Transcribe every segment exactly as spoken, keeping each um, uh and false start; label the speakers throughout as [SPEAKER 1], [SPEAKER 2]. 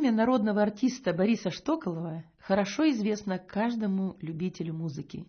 [SPEAKER 1] Имя народного артиста Бориса Штоколова хорошо известно каждому любителю музыки.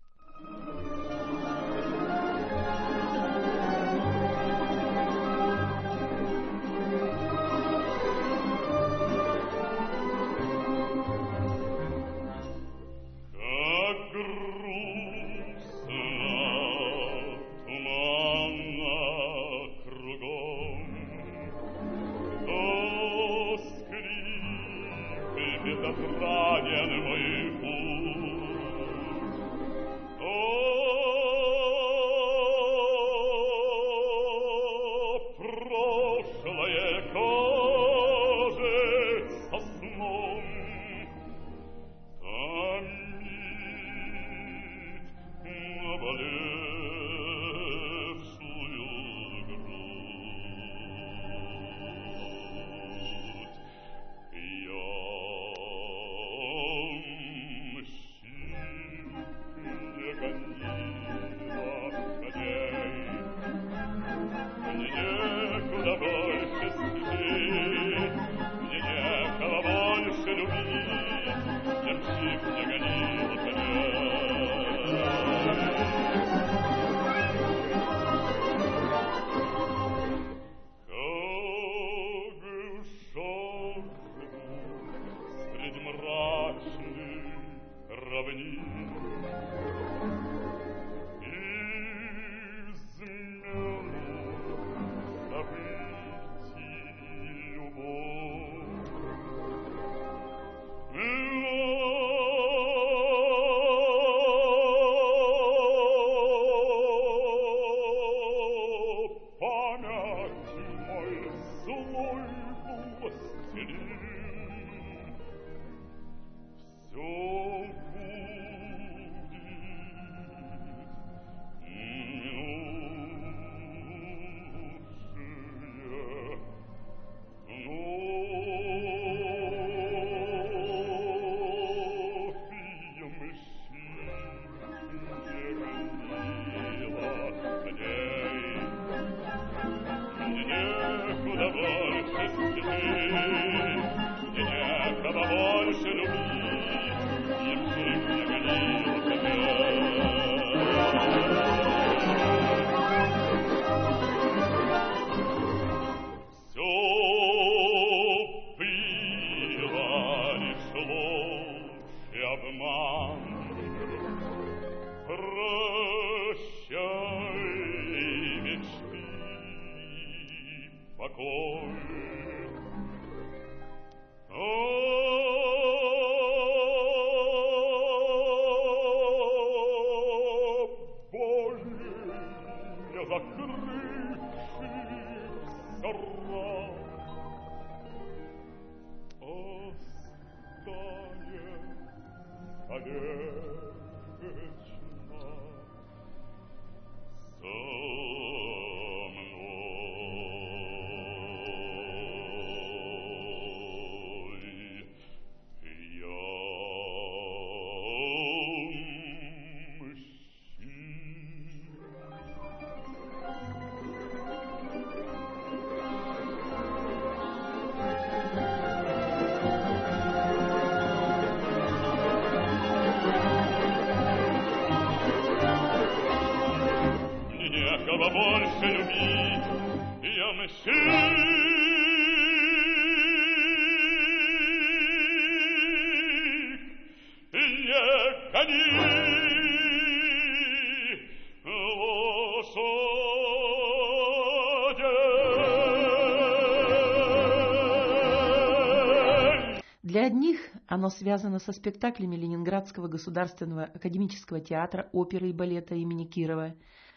[SPEAKER 1] Для одних оно связано со спектаклями Ленинградского государственного академического театра оперы и балета имени Кирова.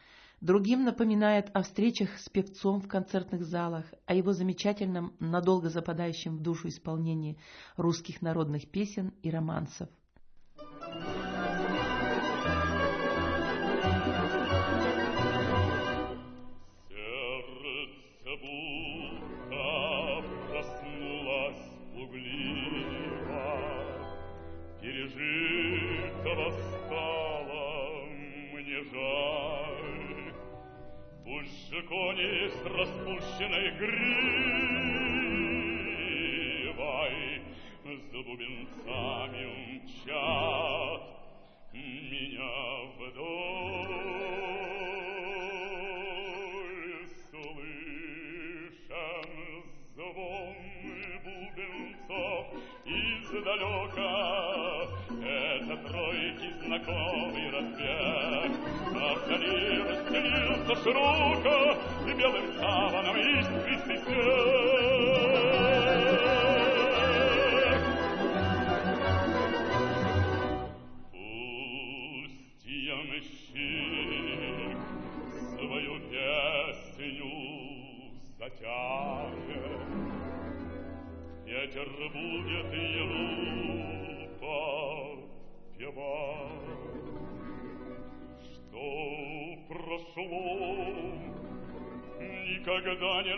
[SPEAKER 1] Другим напоминает о встречах с певцом в концертных залах, о его замечательном, надолго западающем в душу исполнении русских народных песен и романсов.
[SPEAKER 2] Пережитого стало мне жаль, пусть же кони с распущенной гривой звон бубенцов издалека. Это тройки знакомый распев. А вдали расстелился широко и белым саваном искристый снег. Пусть ямщик свою песню затянет, ветер будет ему подпевать, что прошло, никогда не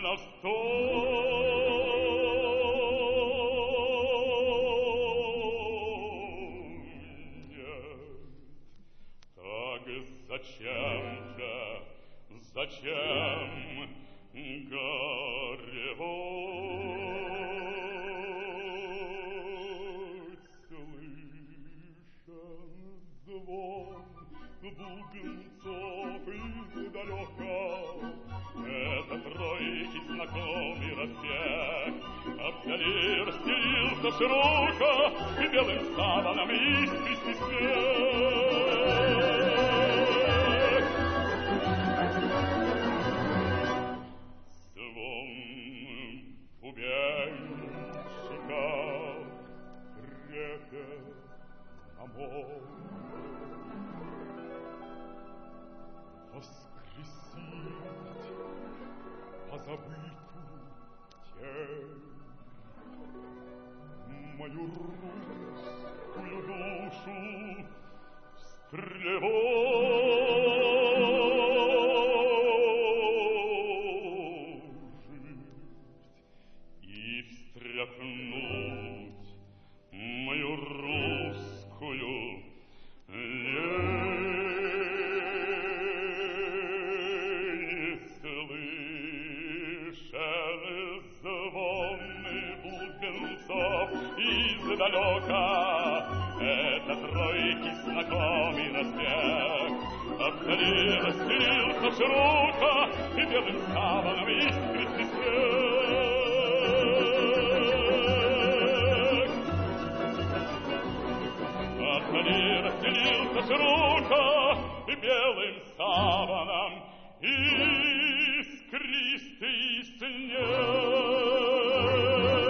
[SPEAKER 2] настанет. Так зачем же, зачем горевать? Слышен звон бубенцов издалека. Это тройки знакомый распев. А вдали расстелился широко и белым саваном искристый снег. Звон бубенчика трепет на море. Воскресить позабытую тень, мою русскую душу встревожить и встряхнуть мою русскую лень. Издалека это тройки знакомый распев. А вдали расстелился широко и белым саваном искристый снег. А вдали расстелился широко и белым саваном искристый снег.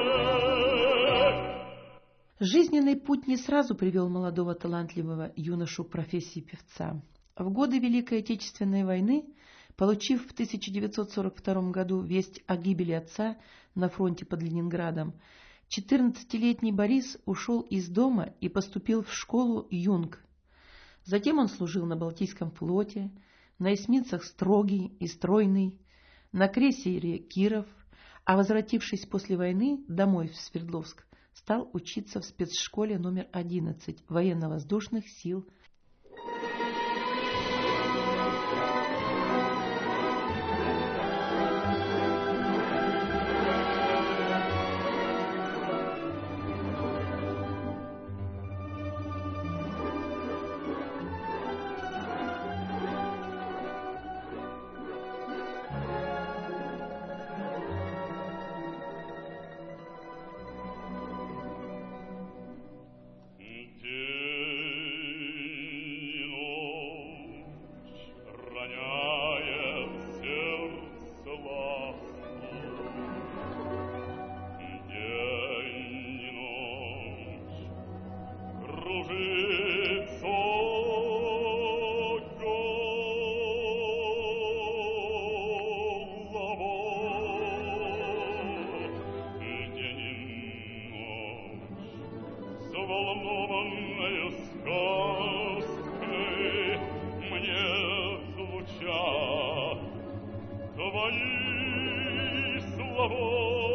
[SPEAKER 1] Жизненный путь не сразу привел молодого талантливого юношу к профессии певца. В годы Великой Отечественной войны, получив в тысяча девятьсот сорок втором году весть о гибели отца на фронте под Ленинградом, четырнадцатилетний Борис ушел из дома и поступил в школу «Юнг». Затем он служил на Балтийском флоте, на эсминцах «Строгий» и «Стройный», на крейсере «Киров», а возвратившись после войны домой в Свердловск, стал учиться в спецшколе номер одиннадцать военно-воздушных сил.
[SPEAKER 2] Взволнованная сказкой мне звучат твои слова.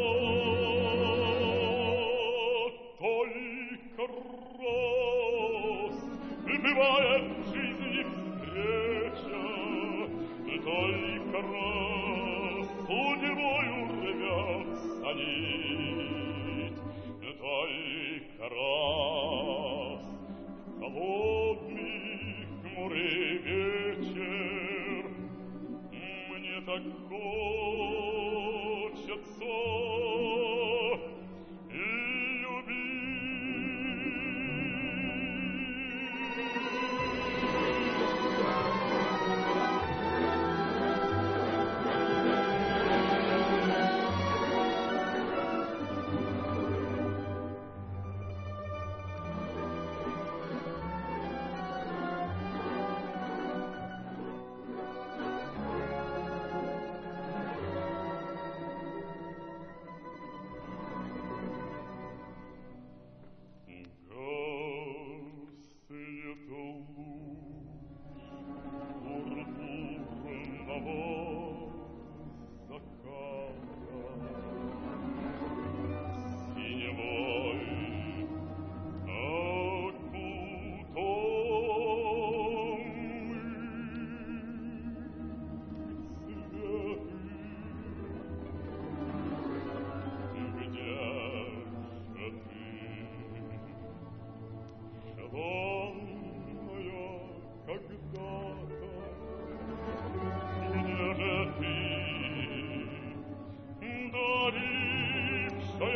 [SPEAKER 2] Только раз бывает в жизни встреча, только раз судьбою рвется нить, только раз в холодный хмурый вечер мне так хочется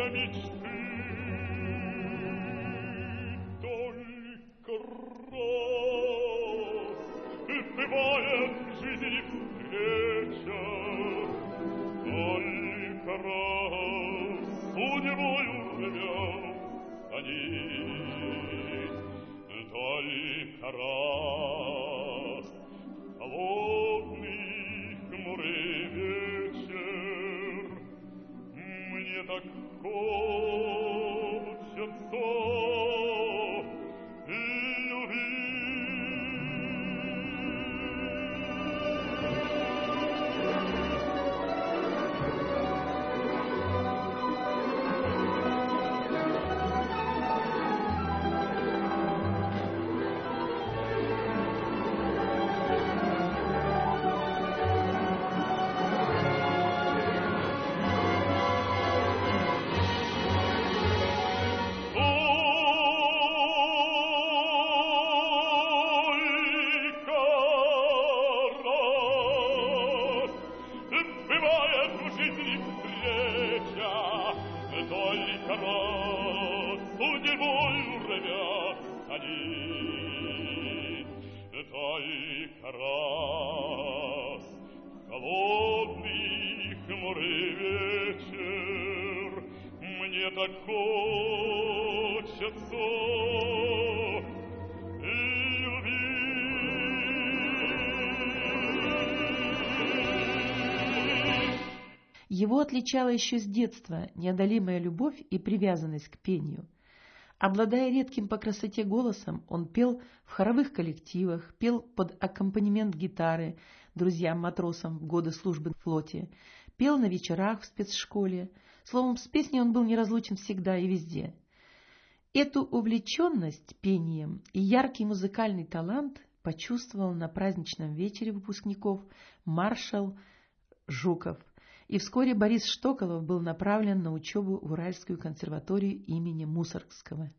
[SPEAKER 2] мечты. Только раз бывает в жизни встреча, только раз судьбою рвет они, только раз холодный хмурый вечер. Мне так хочется
[SPEAKER 1] Его отличала еще с детства неодолимая любовь и привязанность к пению. Обладая редким по красоте голосом, он пел в хоровых коллективах, пел под аккомпанемент гитары друзьям-матросам в годы службы в флоте, пел на вечерах в спецшколе. Словом, с песней он был неразлучен всегда и везде. Эту увлеченность пением и яркий музыкальный талант почувствовал на праздничном вечере выпускников маршал Жуков, и вскоре Борис Штоколов был направлен на учебу в Уральскую консерваторию имени Мусоргского.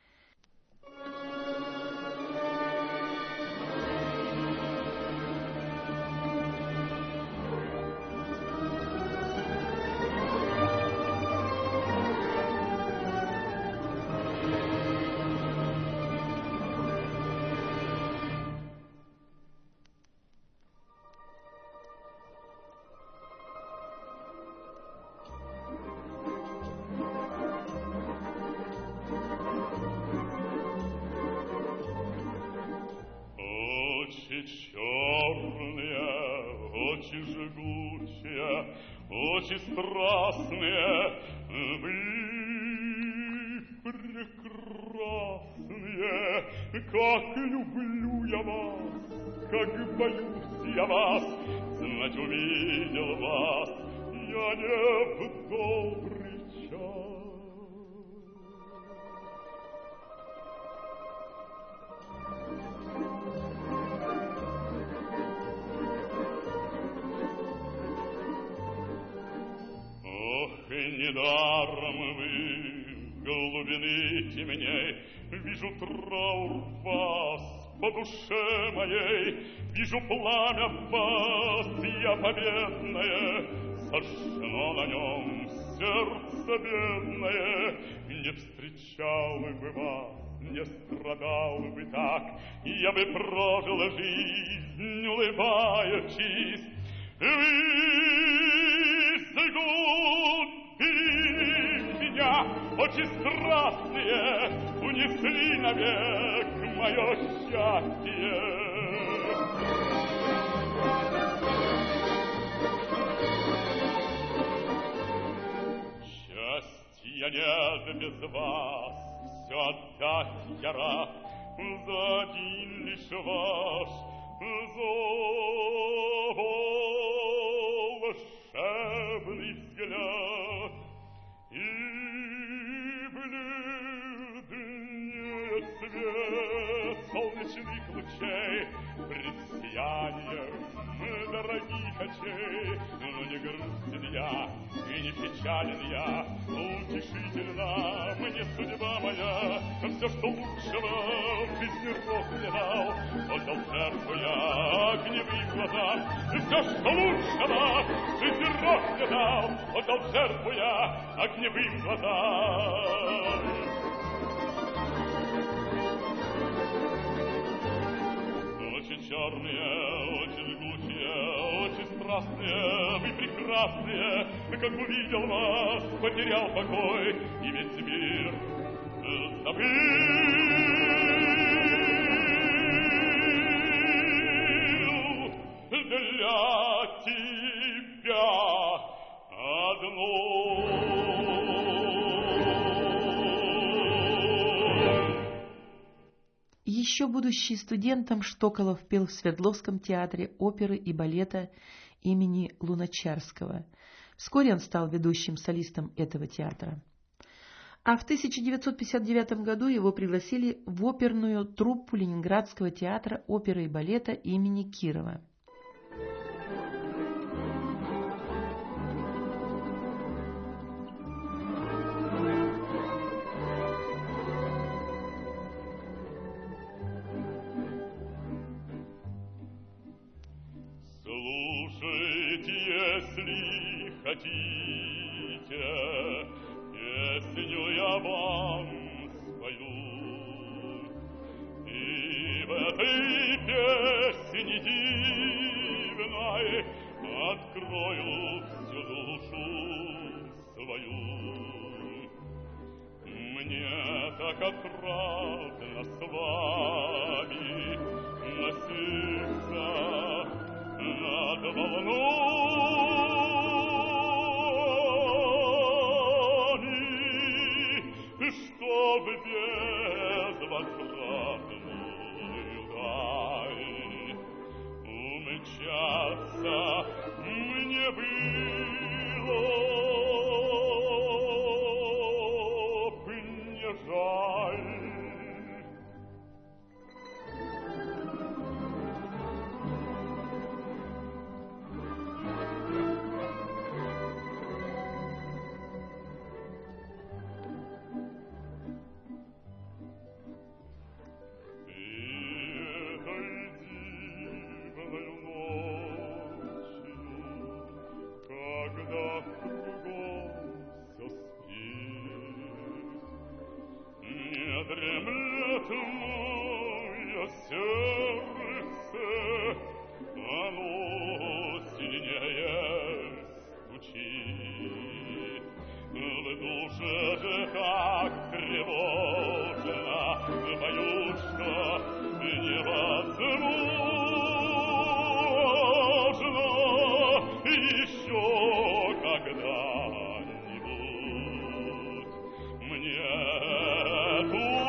[SPEAKER 2] Очи жгучие, очи страстные, вы прекрасные, как люблю я вас, как боюсь я вас, знать увидел вас я не в добрый час. Недаром вы глубины темней, вижу траур вас по душе моей, вижу пламя вас, я победное, сожжено на нем сердце бедное. Не встречал бы вас, не страдал бы так, я бы прожил жизнь, улыбаючись. Вы загубили меня, очи страстные, унесли навек мое счастье. Счастья нет без вас, все отдать я рад, за один лишь ваш зов. Волшебный взгляд и бледнее свет солнечных лучей пред сиянием дорогих очей. Но не грустен я и не печален я, утешительна мне судьба моя, все все, что лучшего в жизни Рок мне дал, отдал жертву я огневым глазам. Все, что лучшего в жизни Рок мне дал, отдал жертву я огневым глазам. Очень черные, очень жгучие, очень страстные, вы прекрасные, как увидел вас, потерял покой, и весь мир забыл. Для тебя одной.
[SPEAKER 1] Еще будучи студентом, Штоколов пел в Свердловском театре оперы и балета имени Луначарского. Вскоре он стал ведущим солистом этого театра. А в тысяча девятьсот пятьдесят девятом году его пригласили в оперную труппу Ленинградского театра оперы и балета имени Кирова.
[SPEAKER 2] Если хотите, песню я вам спою, и в этой песне дивной открою всю душу свою. Мне так отрадно с вами носиться над волною. Чтоб безвозвратную даль умчаться мне было бы не жаль. Дремлет мое сердце, оно сильнее стучит. В душе же так тревожно, боюсь, что невозможно еще когда-нибудь мне эту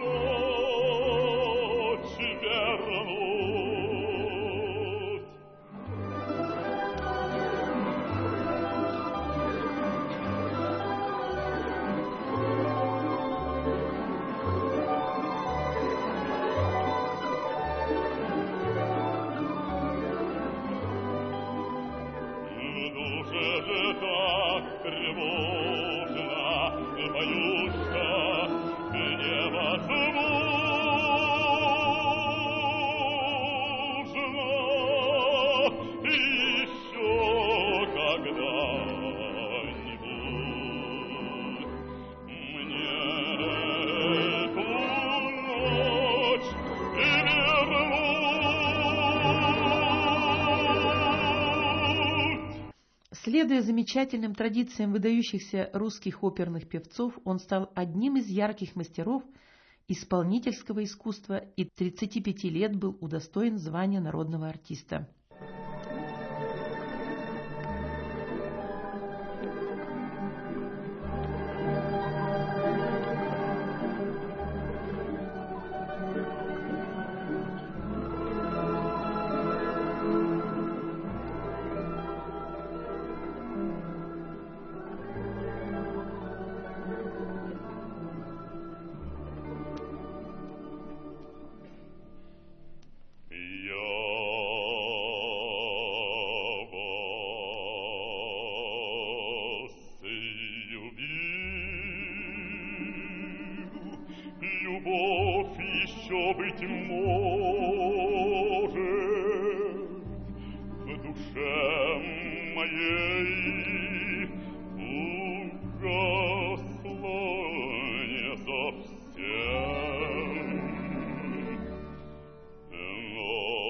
[SPEAKER 1] Следуя замечательным традициям выдающихся русских оперных певцов, он стал одним из ярких мастеров исполнительского искусства и тридцати пяти лет был удостоен звания народного артиста.
[SPEAKER 2] Я любовь еще, быть может, в душе моей угасла не совсем. Но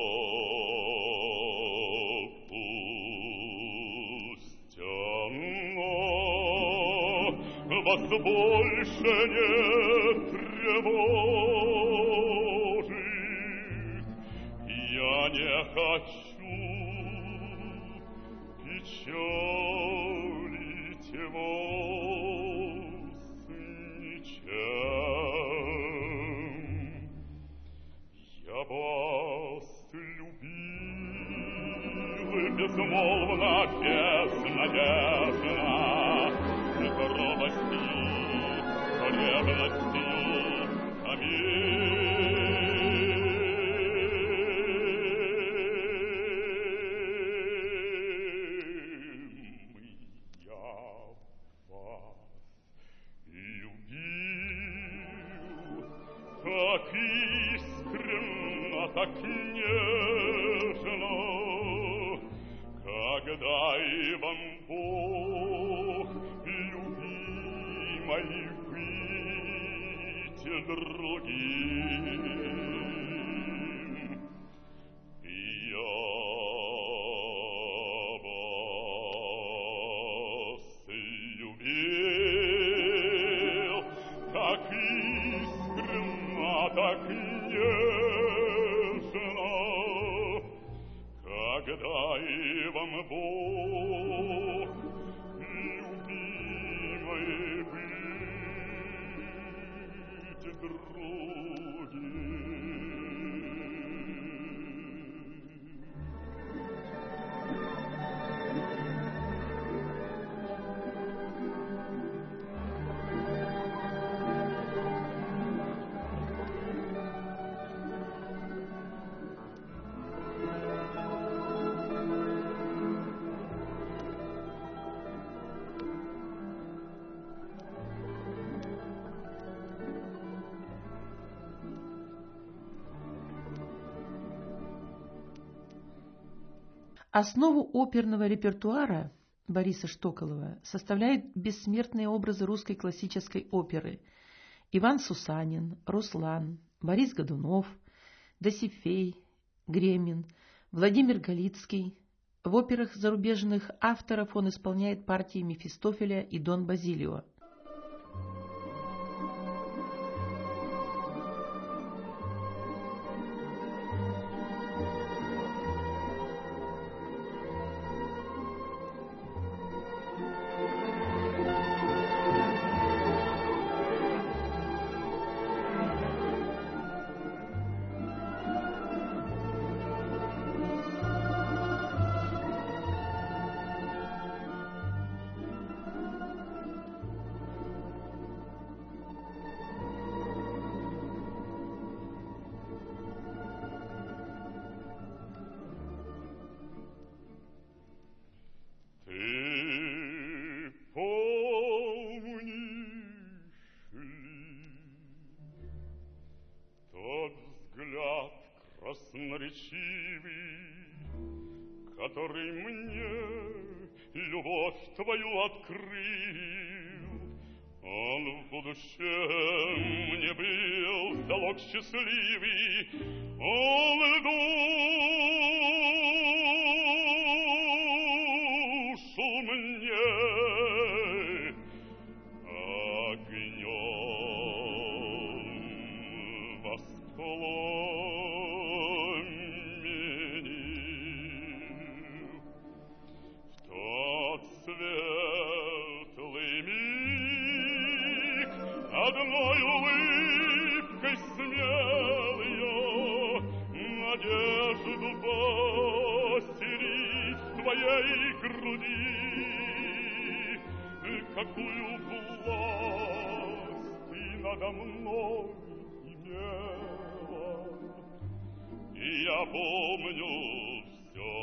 [SPEAKER 2] пусть она вас больше не тревожит. Я не хочу печалить вас ничем. Я вас любил безмолвно, безнадежно, с робостью, ревностью, я вас любил так искренно, так нежно, когда и вам Бог, любимой, быть другим. Я вас любил так искренно, так нежно, когда и вам Бог, любимой, быть другим.
[SPEAKER 1] Основу оперного репертуара Бориса Штоколова составляют бессмертные образы русской классической оперы: Иван Сусанин, Руслан, Борис Годунов, Досифей, Гремин, Владимир Галицкий. В операх зарубежных авторов он исполняет партии Мефистофеля и Дон Базилио.
[SPEAKER 2] Красноречивый, который мне любовь твою открыл, он в будущем мне был залог счастливый, он душу мне огнем воспламенил. В тот светлый миг одной улыбкой смелою надежду поселить в твоей груди. Какую власть ты надо мной имела, и я помню все,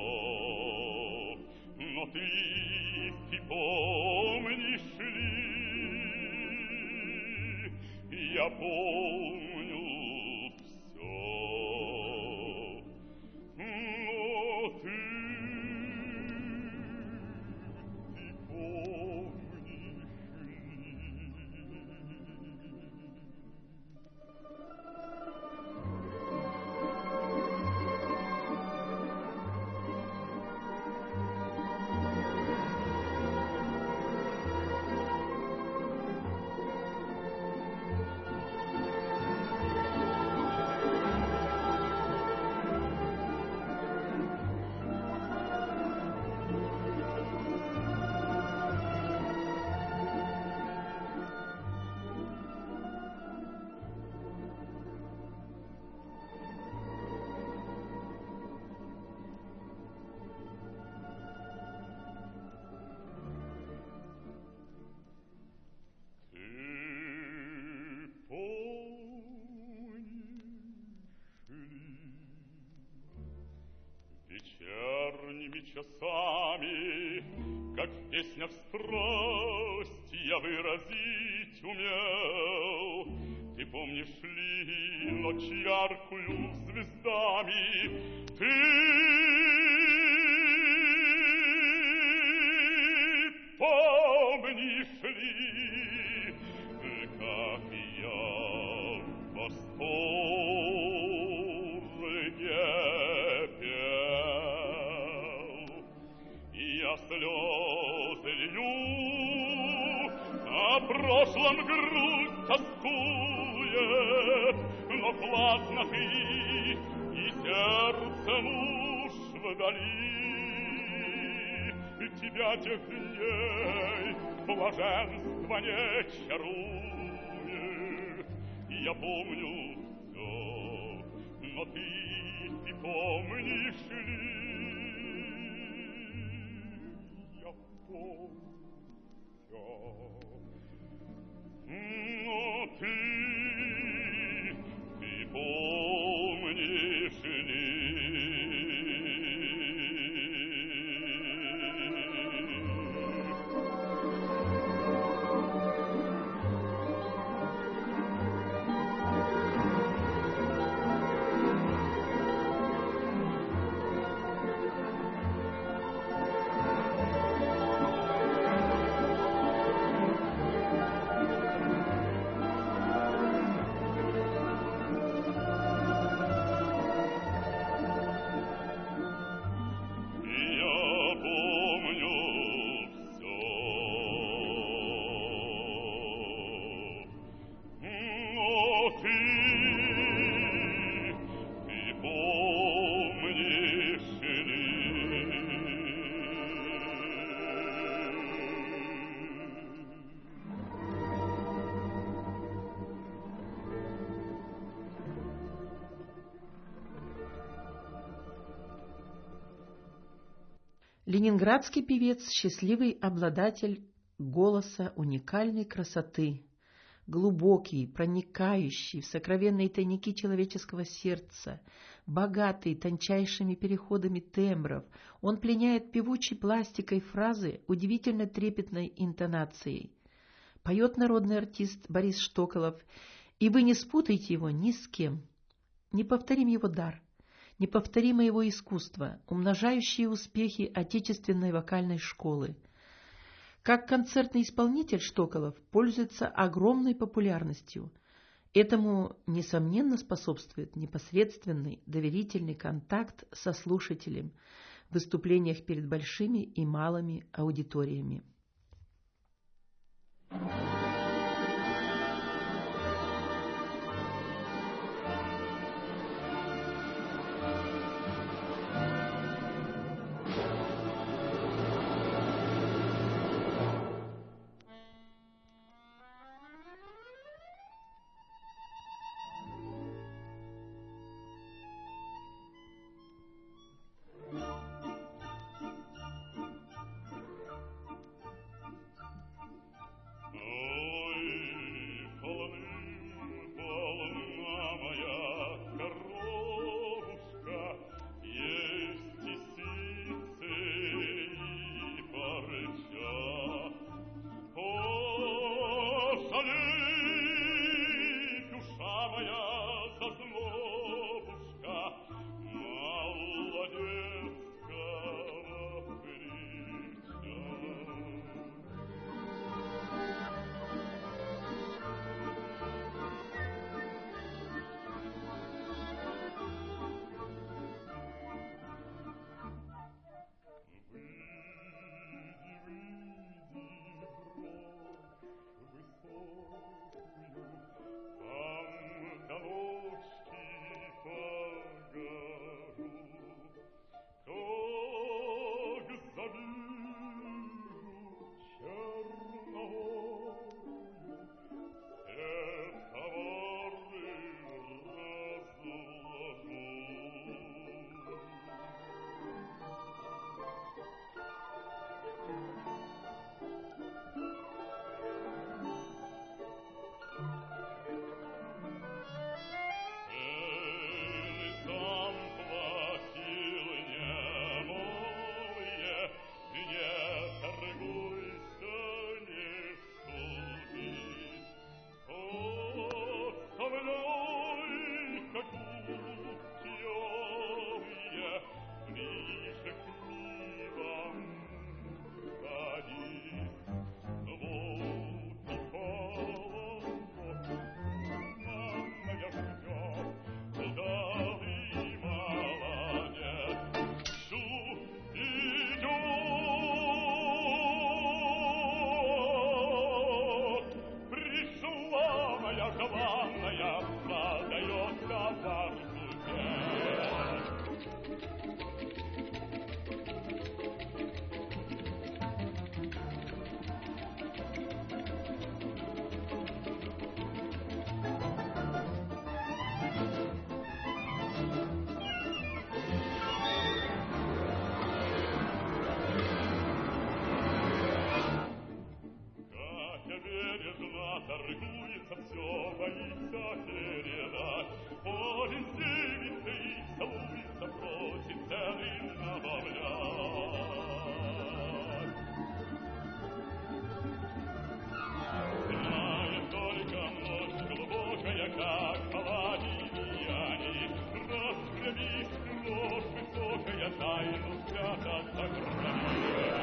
[SPEAKER 2] но ты, ты помнишь ли, я помню все. Но ты, ты помнишь ли? Вечерними часами, как в песнях страсть, я выразить умел. Ты помнишь ли ночь яркую звездами? Ты помнишь ли, как я в восторге пел? Я слезы лью, о прошлом грусть тоскует, но властно ты, и сердце муж вдали. Тебя тех дней блаженство не чарует. Я помню все, но ты, ты помнишь ли? Я помню все, но ты, ты помнишь ли?
[SPEAKER 1] Ленинградский певец – счастливый обладатель голоса уникальной красоты, глубокий, проникающий в сокровенные тайники человеческого сердца, богатый тончайшими переходами тембров. Он пленяет певучей пластикой фразы удивительно трепетной интонацией. Поет народный артист Борис Штоколов, и вы не спутаете его ни с кем. Неповторим его дар, неповторимо его искусство, умножающие успехи отечественной вокальной школы. Как концертный исполнитель Штоколов пользуется огромной популярностью. Этому, несомненно, способствует непосредственный доверительный контакт со слушателем в выступлениях перед большими и малыми аудиториями.
[SPEAKER 2] Oh торгуется все, боится передать. Поле девица и целуется, просит цены добавлять. Знает только ночь глубокая, как паладине, распрями ложь высокая, тайну свято сохрани.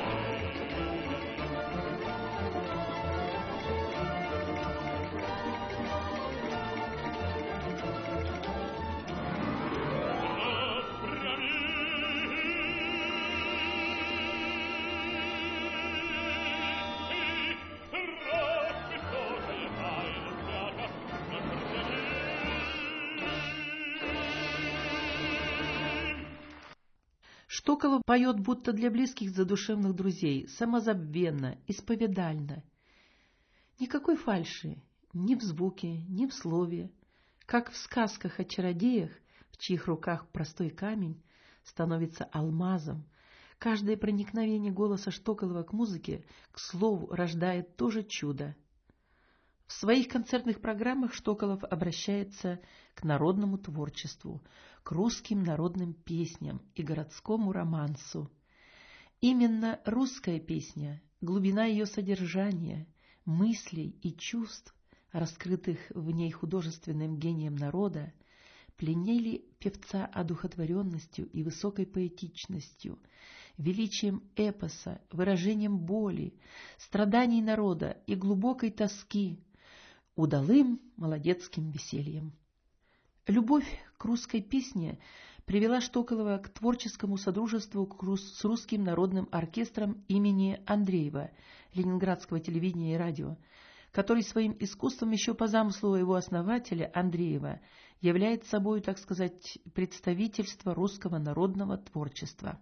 [SPEAKER 1] Штоколов поет будто для близких задушевных друзей, самозабвенно, исповедально. Никакой фальши, ни в звуке, ни в слове. Как в сказках о чародеях, в чьих руках простой камень становится алмазом. Каждое проникновение голоса Штоколова к музыке, к слову, рождает то же чудо. В своих концертных программах Штоколов обращается к народному творчеству, к русским народным песням и городскому романсу. Именно русская песня, глубина ее содержания, мыслей и чувств, раскрытых в ней художественным гением народа, пленили певца одухотворенностью и высокой поэтичностью, величием эпоса, выражением боли, страданий народа и глубокой тоски, удалым молодецким весельем. Любовь к русской песне привела Штоколова к творческому содружеству с Русским народным оркестром имени Андреева, Ленинградского телевидения и радио, который своим искусством еще по замыслу его основателя Андреева является собой, так сказать, представительство русского народного творчества.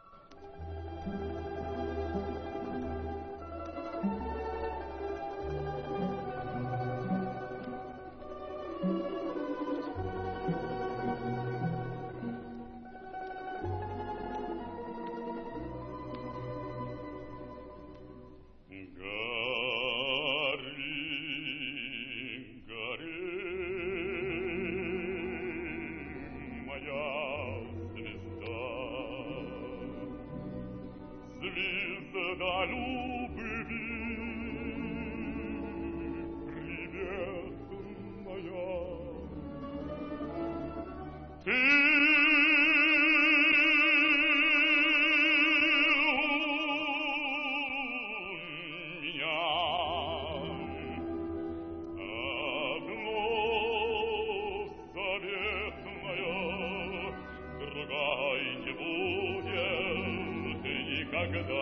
[SPEAKER 2] Звезда любви, приветная, ты меня одно заветная, другая не будет никогда.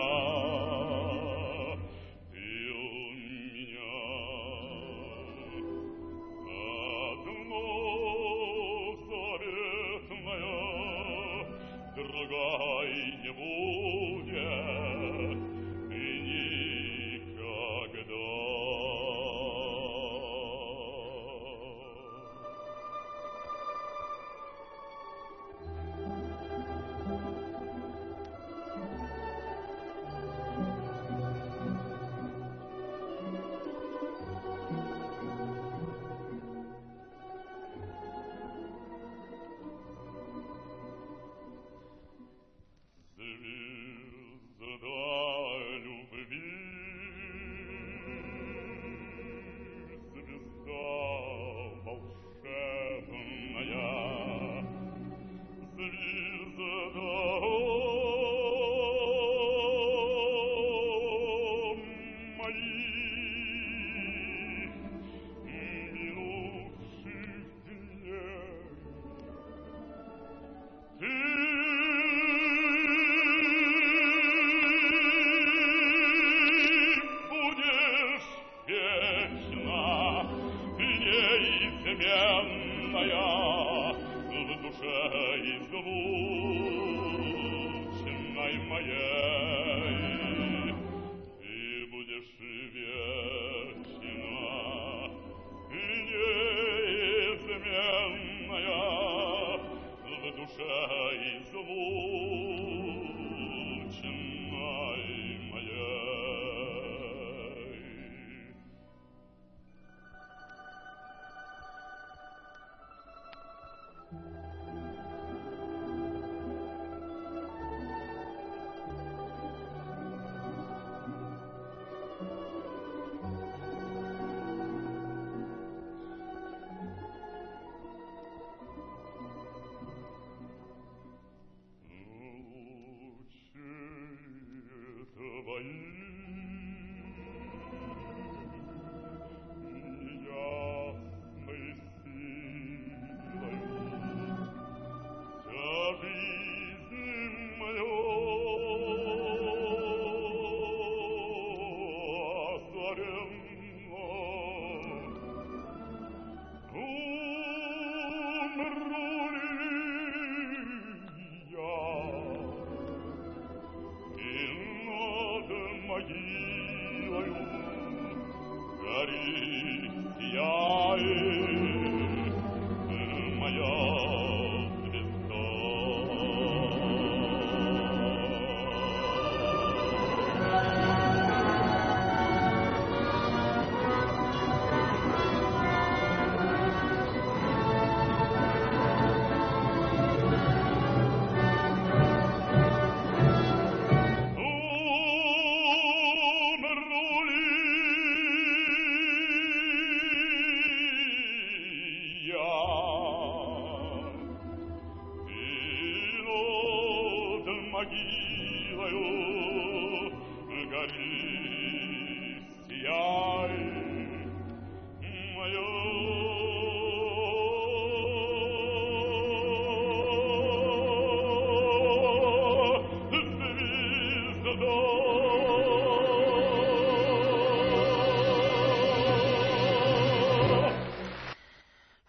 [SPEAKER 2] Другой не будет никогда.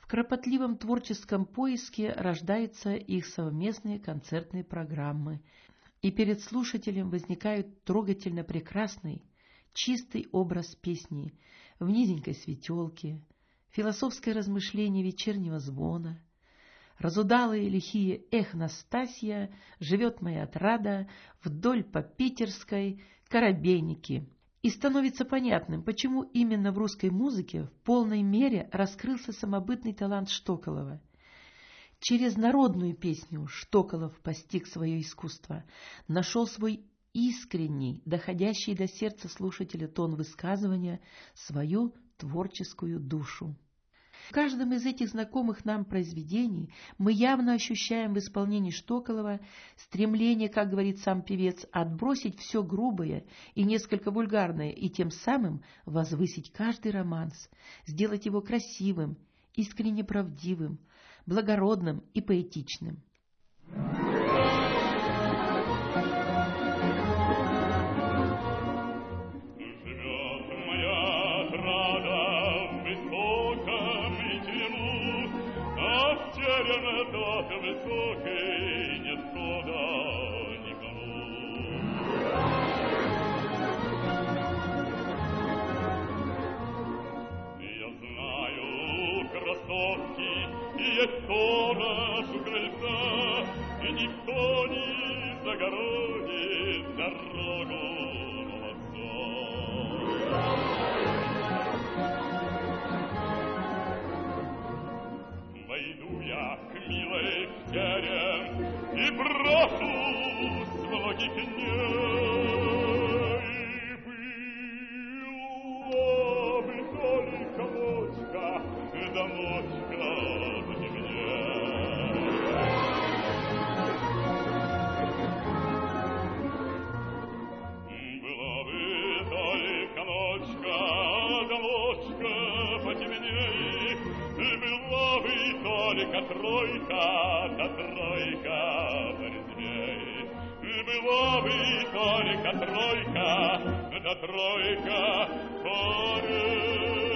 [SPEAKER 1] кропотливом творческом поиске рождаются их совместные концертные программы, и перед слушателем возникает трогательно прекрасный, чистый образ песни в низенькой светелке, философское размышление вечернего звона, разудалые лихие «Эх, Настасья, живет моя отрада, вдоль по Питерской, коробейники». И становится понятным, почему именно в русской музыке в полной мере раскрылся самобытный талант Штоколова. Через народную песню Штоколов постиг свое искусство, нашел свой искренний, доходящий до сердца слушателя тон высказывания, свою творческую душу. В каждом из этих знакомых нам произведений мы явно ощущаем в исполнении Штоколова стремление, как говорит сам певец, отбросить все грубое и несколько вульгарное и тем самым возвысить каждый романс, сделать его красивым, искренне правдивым, благородным и поэтичным.
[SPEAKER 2] Тот высокий, нет хода никому. Я знаю красотки, и есть сторож у крыльца, и никто не загородит дорогу молодца. Войду я к милой тере и прошу с многих дней. Была бы только ночка, да ночка потемней. Была бы только ночка, да ночка потемней. Была бы только тройка, да тройка порезвей. Была бы только тройка, да тройка порезвей.